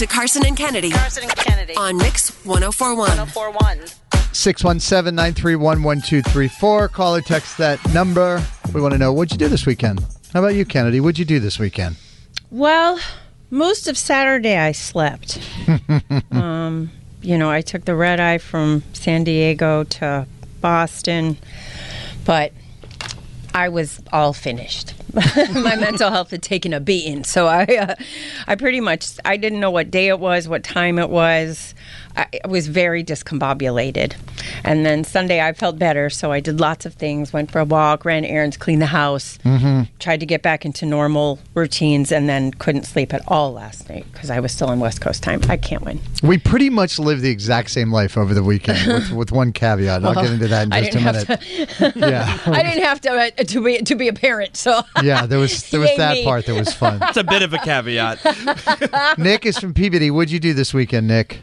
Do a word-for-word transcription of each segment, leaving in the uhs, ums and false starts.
to Carson and Kennedy. Carson and Kennedy. On Mix one oh four one. one oh four one. six one seven, nine three one, one two three four. Call or text that number. We want to know, what'd you do this weekend? How about you, Kennedy? What'd you do this weekend? Well, most of Saturday I slept. um, you know, I took the red eye from San Diego to Boston, but I was all finished. My mental health had taken a beating, so I, uh, I pretty much, I didn't know what day it was, what time it was. I, I was very discombobulated. And then Sunday I felt better, so I did lots of things. Went for a walk, ran errands, cleaned the house, mm-hmm. tried to get back into normal routines, and then couldn't sleep at all last night because I was still on West Coast time. I can't win. We pretty much lived the exact same life over the weekend, with, with one caveat. I'll get into that in just a minute. To, yeah, I didn't have to uh, to be to be a parent, so yeah, there was there was Yay that me. part that was fun. It's a bit of a caveat. Nick is from Peabody. What'd you do this weekend, Nick?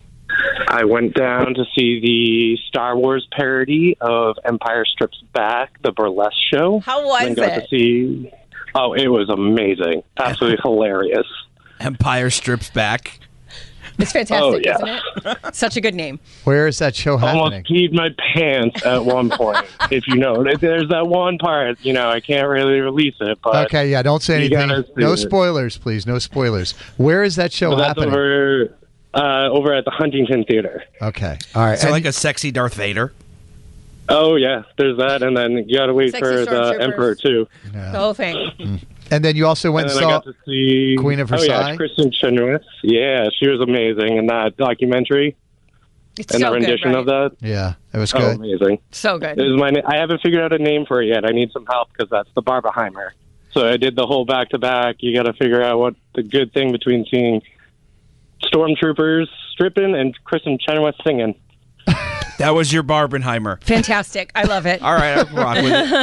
I went down to see the Star Wars parody of Empire Strips Back, the burlesque show. How was and got it? To see, oh, it was amazing. Absolutely hilarious. Empire Strips Back. It's fantastic, Oh, yeah. isn't it? Such a good name. Where is that show happening? Almost peed my pants at one point, if you know. There's that one part, you know, I can't really release it. But Okay, yeah, don't say you anything. gotta see No it. spoilers, please. No spoilers. Where is that show So that's happening? over, uh, over at the Huntington Theater. Okay, all right. So And- like a sexy Darth Vader. Oh, yeah, there's that. And then you got to wait Sexy for the stormtroopers. Emperor, too. yeah. The whole thing. And then you also went And and then I saw got to see Queen of Oh Versailles? yeah, Kristen Chenoweth. Yeah, she was amazing in that documentary It's and so the rendition good, of that. Yeah, it was Oh, good. amazing! So good. It was my. na- I haven't figured out a name for it yet. I need some help because that's the Barbenheimer. So I did the whole back to back. You got to figure out what the good thing between seeing stormtroopers stripping and Kristen Chenoweth singing. That was your Barbenheimer. Fantastic. I love it. All right, I'll rock with it.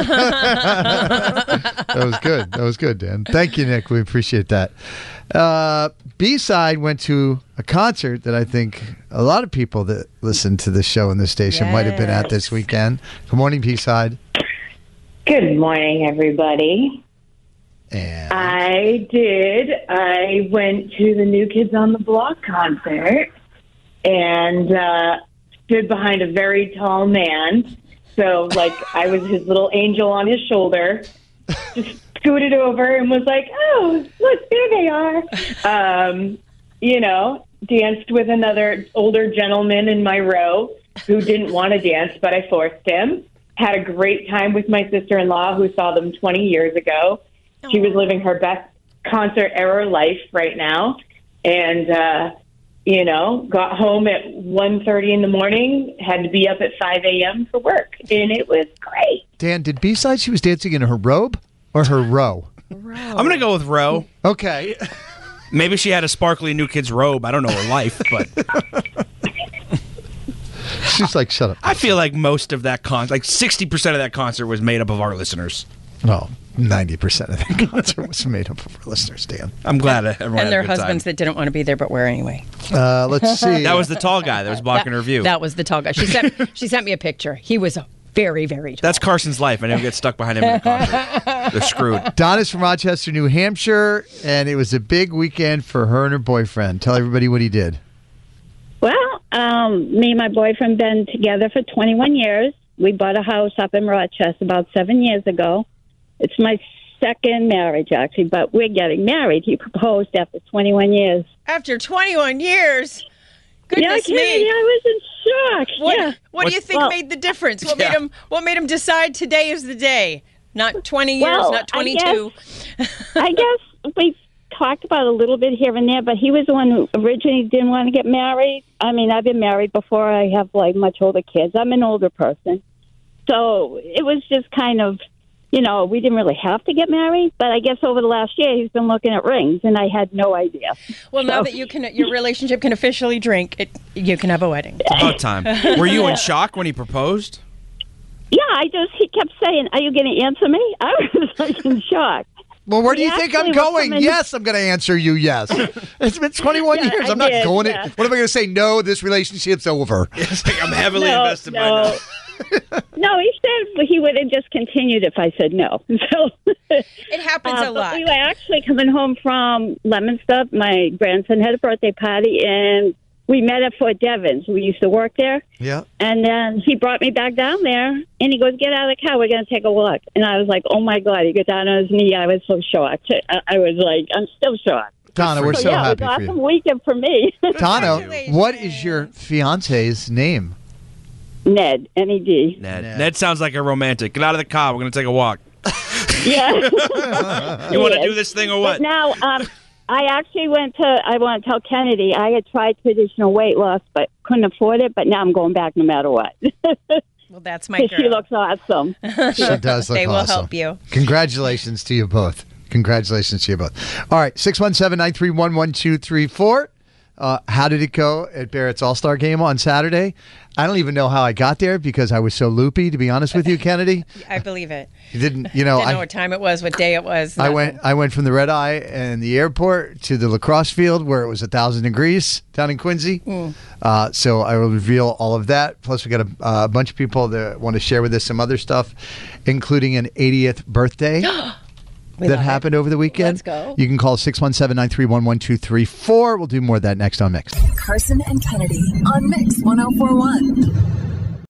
That was good. That was good, Dan. Thank you, Nick. We appreciate that. Uh, B-Side went to a concert that I think a lot of people that listen to this show in this station might have been at this weekend. Good morning, B-Side. Good morning, everybody. And I did. I went to the New Kids on the Block concert and uh, stood behind a very tall man. So, like, I was his little angel on his shoulder. Just scooted over and was like, oh, look, there they are. Um, you know, danced with another older gentleman in my row who didn't want to dance, but I forced him. Had a great time with my sister-in-law who saw them twenty years ago. She was living her best concert era life right now. And, uh, you know, got home at one thirty in the morning, had to be up at five a.m. for work. And it was great. Dan, did B-Side, she was dancing in her robe or her row? I'm going to go with Roe. Okay. Maybe she had a sparkly New Kids robe. I don't know her life, but She's like, shut up. I feel like most of that concert, like sixty percent of that concert was made up of our listeners. Well, ninety percent of the concert was made up of our listeners, Dan. I'm glad everyone And had their a good husbands time. that didn't want to be there but were anyway. Uh, let's see. That was the tall guy that was blocking her view. That was the tall guy. She sent she sent me a picture. He was very, very tall. That's Carson's life. I never get stuck behind him in a concert. They're screwed. Donna's from Rochester, New Hampshire, and it was a big weekend for her and her boyfriend. Tell everybody what he did. Well, um, me and my boyfriend been together for twenty-one years. We bought a house up in Rochester about seven years ago. It's my second marriage, actually, but we're getting married. He proposed after twenty-one years. After twenty-one years? Goodness yeah, me. Kennedy, I was in shock. What, yeah. what do you think Well, made the difference? What Yeah. made him What made him decide today is the day? Not twenty years, Well, not twenty-two. I guess, I guess we talked about it a little bit here and there, but he was the one who originally didn't want to get married. I mean, I've been married before. I have, like, much older kids. I'm an older person. So it was just kind of, you know, we didn't really have to get married, but I guess over the last year he's been looking at rings, and I had no idea. Well, now So- that you can, your relationship can officially drink, it, you can have a wedding. About time. Were you in shock when he proposed? Yeah, I just, he kept saying, are you going to answer me? I was like in shock. Well, where do you He think I'm actually was going? coming- Yes, I'm going to answer you yes. It's been twenty-one Yeah, years. I I'm not did, going yeah. to. What am I going to say? No, this relationship's over. It's like I'm heavily No, invested by no. now. No, he said he would have just continued if I said no. So It happens uh, a but lot. we were actually coming home from Lemonster. My grandson had a birthday party, and we met at Fort Devens. We used to work there. Yeah. And then he brought me back down there, and he goes, get out of the car. We're going to take a walk. And I was like, oh, my God. He got down on his knee. I was so shocked. I, I was like, I'm still shocked. Donna, we're so, so yeah, happy it was for an awesome you. weekend for me. Donna, Congratulations. what is your fiance's name? Ned, N E D. Ned. Ned. Ned sounds like a romantic. Get out of the car. We're going to take a walk. Yeah. You want to Yes. do this thing or But what? now, um, I actually went to, I want to tell Kennedy, I had tried traditional weight loss, but couldn't afford it, but now I'm going back no matter what. Well, that's my girl. She looks awesome. She does look They will awesome. help you. Congratulations to you both. Congratulations to you both. All right, six one seven, nine three one, one two three four. Uh, how did it go at Barrett's All-Star Game on Saturday? I don't even know how I got there because I was so loopy, to be honest with you, Kennedy. I believe it. You didn't, you know, Didn't know I, what time it was, what day it was. I nothing. went I went from the Red Eye and the airport to the lacrosse field where it was a thousand degrees down in Quincy. Mm. Uh, so I will reveal all of that. Plus, we got a, uh, a bunch of people that want to share with us some other stuff, including an eightieth birthday We that love it. happened over the weekend. Let's go. You can call six one seven, nine three one, one two three four. We'll do more of that next on Mix. Carson and Kennedy on Mix one oh four one.